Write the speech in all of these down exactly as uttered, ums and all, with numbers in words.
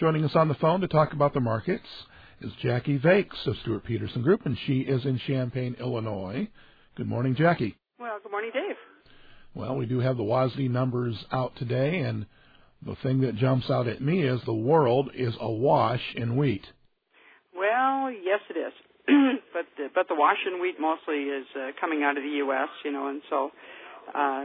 Joining us on the phone to talk about the markets is Jackie Vakes of Stewart Peterson Group, and she is in Champaign, Illinois. Good morning, Jackie. Well, good morning, Dave. Well, we do have the W A S D numbers out today, and the thing that jumps out at me is the world is awash in wheat. Well, yes, it is. but the, but the wash in wheat mostly is uh, coming out of the U S, you know, and so uh,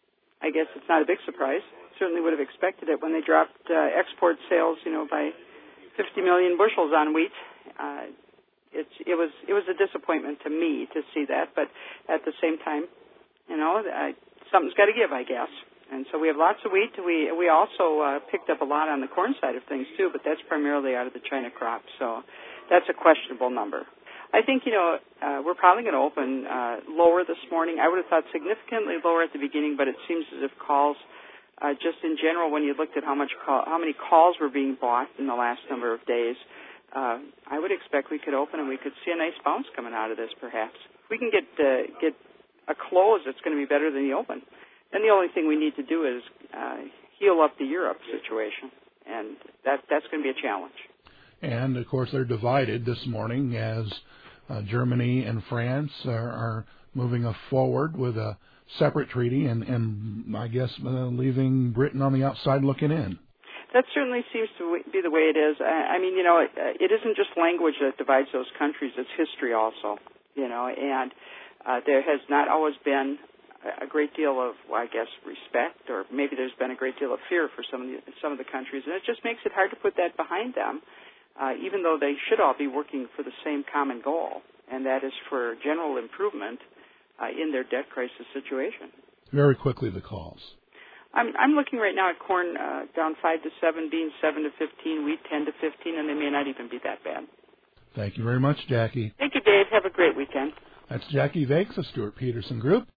I guess it's not a big surprise. Certainly would have expected it when they dropped uh, export sales, you know, by fifty million bushels on wheat. Uh, it's it was it was a disappointment to me to see that, but at the same time, you know, I, something's got to give, I guess. And so we have lots of wheat. We we also uh, picked up a lot on the corn side of things too, but that's primarily out of the China crop, so that's a questionable number. I think, you know, uh, we're probably going to open uh, lower this morning. I would have thought significantly lower at the beginning, but it seems as if calls, uh, just in general, when you looked at how much call, how many calls were being bought in the last number of days, uh, I would expect we could open and we could see a nice bounce coming out of this, perhaps. If we can get uh, get a close that's going to be better than the open, then the only thing we need to do is uh, heal up the Europe situation, and that that's going to be a challenge. And, of course, they're divided this morning as uh, Germany and France are, are moving forward with a separate treaty and, and I guess, uh, leaving Britain on the outside looking in. That certainly seems to be the way it is. I, I mean, you know, it, it isn't just language that divides those countries. It's history also, you know, and uh, there has not always been a great deal of, well, I guess, respect, or maybe there's been a great deal of fear for some of the, some of the countries, and it just makes it hard to put that behind them. Uh, even though they should all be working for the same common goal, and that is for general improvement uh, in their debt crisis situation. Very quickly, the calls. I'm, I'm looking right now at corn uh, down five to seven, beans seven to fifteen, wheat ten to fifteen, and they may not even be that bad. Thank you very much, Jackie. Thank you, Dave. Have a great weekend. That's Jackie Vakes of Stewart Peterson Group.